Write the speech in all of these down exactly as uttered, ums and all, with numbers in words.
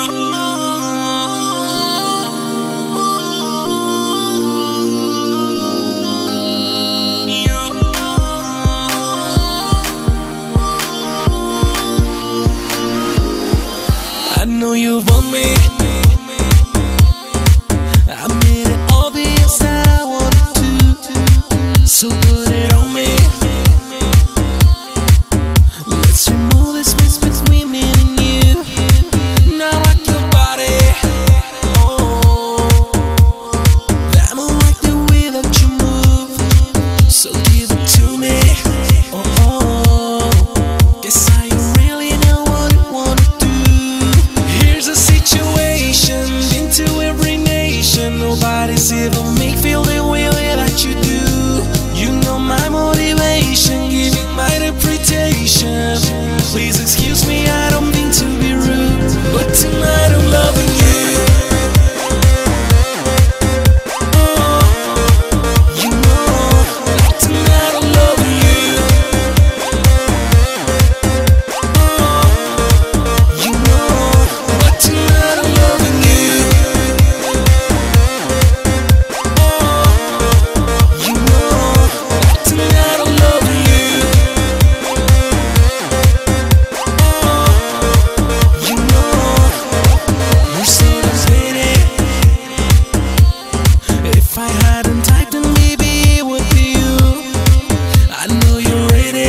I know you want me. I made it obvious that I wanted to, so put it on me. Let's remove this space between me and you. Now rock your body. Oh, I don't like the way that you move, so give it to me. Oh, oh. Guess I really know what you wanna do. Here's a situation, been to every nation. Nobody's ever make feel the way that you do. You know my motivation, giving my interpretation. Please excuse me, I don't mean to be rude, but tonight I'm loving you. Oh, you know, like tonight I'm loving you. Oh, you know, but tonight I'm loving you. Oh, you know, like tonight I'm loving you. Oh, you know, you're so devastating. If I hadn't typed, then maybe it would be you. I know you're ready.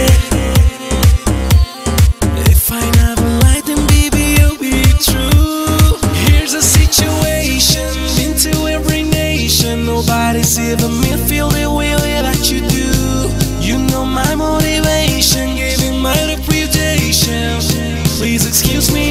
If I never lied, then baby you'll be true. Here's a situation, been to every nation. Nobody's ever made feel the way that you do. You know my motivation, giving my reputation. Please excuse me,